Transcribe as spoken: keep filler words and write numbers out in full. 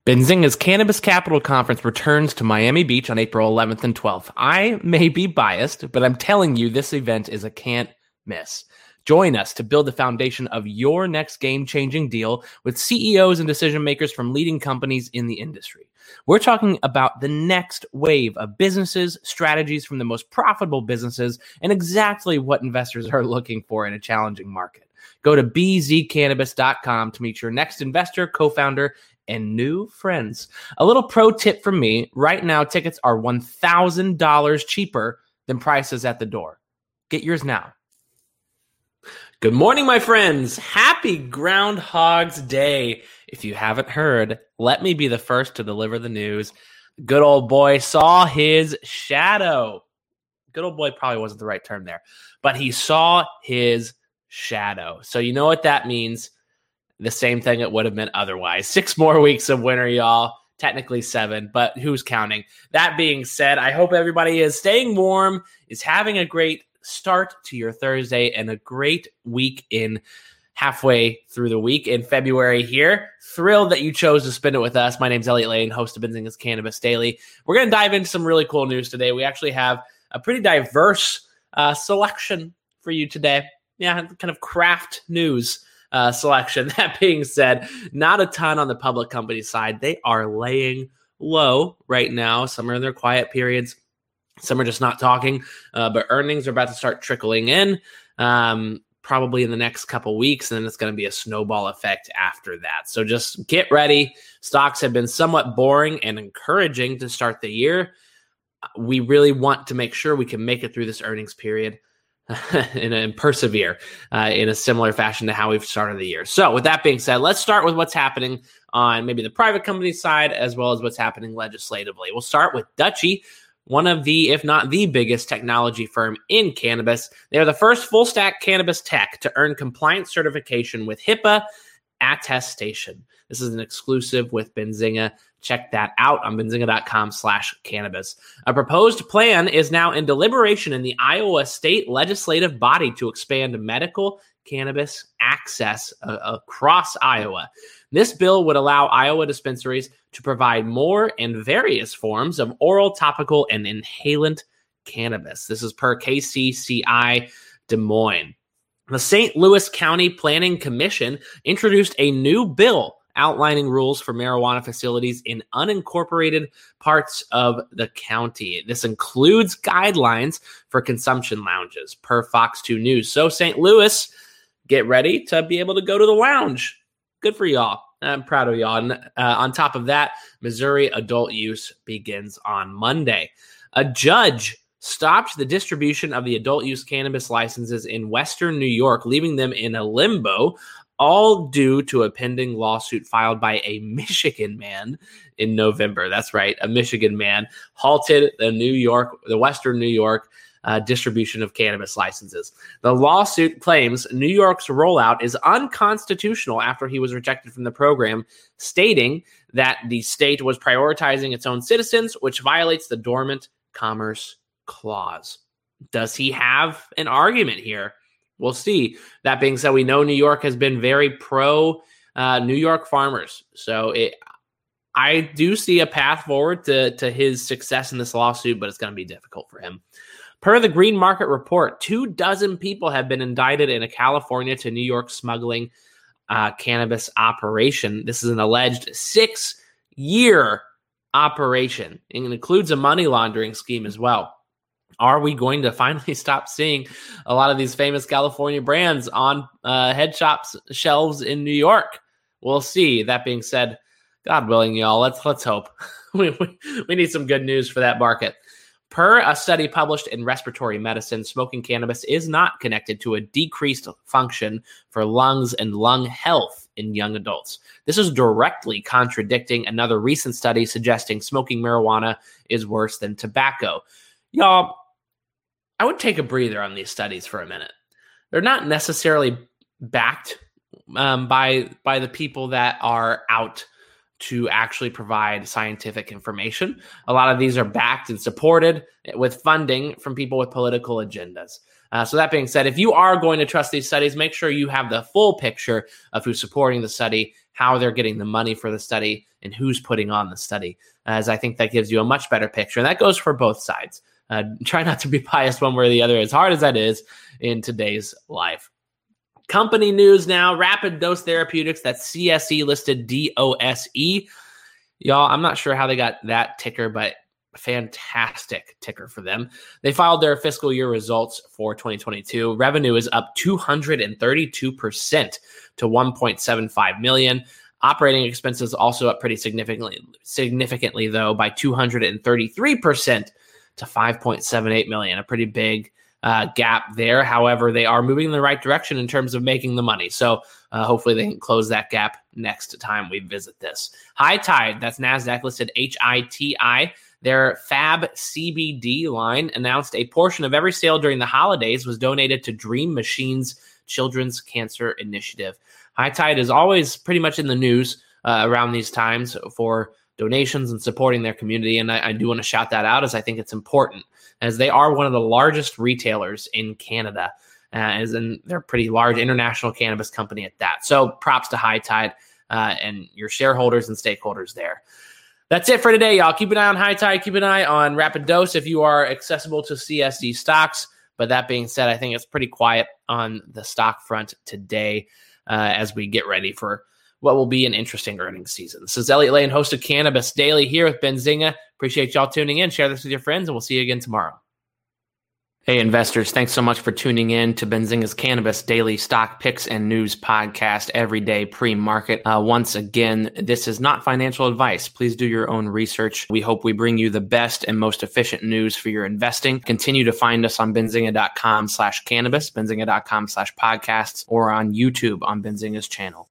Benzinga's Cannabis Capital Conference returns to Miami Beach on April eleventh and twelfth. I may be biased, but I'm telling you this event is a can't miss. Join us to build the foundation of your next game-changing deal with C E Os and decision makers from leading companies in the industry. We're talking about the next wave of businesses, strategies from the most profitable businesses, and exactly what investors are looking for in a challenging market. Go to b z cannabis dot com to meet your next investor, co-founder, and new friends. A little pro tip from me, right now tickets are one thousand dollars cheaper than prices at the door. Get yours now. Good morning, my friends. Happy Groundhog's Day. If you haven't heard, let me be the first to deliver the news. Good old boy saw his shadow. Good old boy probably wasn't the right term there, but he saw his shadow. So you know what that means. The same thing it would have meant otherwise. Six more weeks of winter, y'all. Technically seven, but who's counting? That being said, I hope everybody is staying warm, is having a great start to your Thursday, and a great week in halfway through the week in February here. Thrilled that you chose to spend it with us. My name's Elliot Lane, host of Benzinga's Cannabis Daily. We're going to dive into some really cool news today. We actually have a pretty diverse uh, selection for you today. Yeah, kind of craft news. Uh, selection. That being said, not a ton on the public company side. They are laying low right now. Some are in their quiet periods. Some are just not talking, uh, but earnings are about to start trickling in um, probably in the next couple weeks, and then it's going to be a snowball effect after that. So just get ready. Stocks have been somewhat boring and encouraging to start the year. We really want to make sure we can make it through this earnings period and, and persevere uh, in a similar fashion to how we've started the year. So with that being said, let's start with what's happening on maybe the private company side as well as what's happening legislatively. We'll start with Dutchie, one of the, if not the biggest technology firm in cannabis. They are the first full stack cannabis tech to earn compliance certification with HIPAA attestation. This is an exclusive with Benzinga. Check that out on benzinga.com slash cannabis. A proposed plan is now in deliberation in the Iowa state legislative body to expand medical cannabis access uh, across Iowa. This bill would allow Iowa dispensaries to provide more and various forms of oral, topical, and inhalant cannabis. This is per K C C I Des Moines. The Saint Louis County Planning Commission introduced a new bill outlining rules for marijuana facilities in unincorporated parts of the county. This includes guidelines for consumption lounges, per Fox two News. So Saint Louis, get ready to be able to go to the lounge. Good for y'all. I'm proud of y'all. And uh, on top of that, Missouri adult use begins on Monday. A judge stopped the distribution of the adult use cannabis licenses in Western New York, leaving them in a limbo, all due to a pending lawsuit filed by a Michigan man in November. That's right. A Michigan man halted the New York, the Western New York uh, distribution of cannabis licenses. The lawsuit claims New York's rollout is unconstitutional after he was rejected from the program, stating that the state was prioritizing its own citizens, which violates the Dormant Commerce Clause. Does he have an argument here? We'll see. That being said, we know New York has been very pro uh, New York farmers. So it, I do see a path forward to, to his success in this lawsuit, but it's going to be difficult for him. Per the Green Market Report, two dozen people have been indicted in a California to New York smuggling uh, cannabis operation. This is an alleged six-year operation. It includes a money laundering scheme as well. Are we going to finally stop seeing a lot of these famous California brands on uh, head shops shelves in New York? We'll see. That being said, God willing, y'all, let's let's hope. we, we, we need some good news for that market. Per a study published in Respiratory Medicine, smoking cannabis is not connected to a decreased function for lungs and lung health in young adults. This is directly contradicting another recent study suggesting smoking marijuana is worse than tobacco. Y'all, I would take a breather on these studies for a minute. They're not necessarily backed um, by by the people that are out to actually provide scientific information. A lot of these are backed and supported with funding from people with political agendas. Uh, so that being said, if you are going to trust these studies, make sure you have the full picture of who's supporting the study, how they're getting the money for the study, and who's putting on the study, as I think that gives you a much better picture. And that goes for both sides. Uh, try not to be biased one way or the other, as hard as that is in today's life. Company news now, Rapid Dose Therapeutics, that's C S E listed D O S E. Y'all, I'm not sure how they got that ticker, but fantastic ticker for them. They filed their fiscal year results for twenty twenty-two. Revenue is up two hundred thirty-two percent to one point seven five million dollars. Operating expenses also up pretty significantly, significantly though, by two hundred thirty-three percent to five point seven eight million dollars, a pretty big Uh, gap there. However, they are moving in the right direction in terms of making the money. So uh, hopefully they can close that gap next time we visit this. High Tide, that's NASDAQ listed H I T I. Their Fab C B D line announced a portion of every sale during the holidays was donated to Dream Machines Children's Cancer Initiative. High Tide is always pretty much in the news uh, around these times for donations and supporting their community. And I, I do want to shout that out, as I think it's important, as they are one of the largest retailers in Canada, uh, as in they're a pretty large international cannabis company at that. So props to High Tide uh, and your shareholders and stakeholders there. That's it for today, y'all. Keep an eye on High Tide. Keep an eye on Rapid Dose if you are accessible to C S D stocks. But that being said, I think it's pretty quiet on the stock front today uh, as we get ready for what will be an interesting earnings season. This is Elliot Lane, host of Cannabis Daily here with Benzinga. Appreciate y'all tuning in. Share this with your friends, and we'll see you again tomorrow. Hey, investors, thanks so much for tuning in to Benzinga's Cannabis Daily Stock Picks and News Podcast every day pre-market. Uh, once again, this is not financial advice. Please do your own research. We hope we bring you the best and most efficient news for your investing. Continue to find us on benzinga.com slash cannabis, benzinga.com slash podcasts, or on YouTube on Benzinga's channel.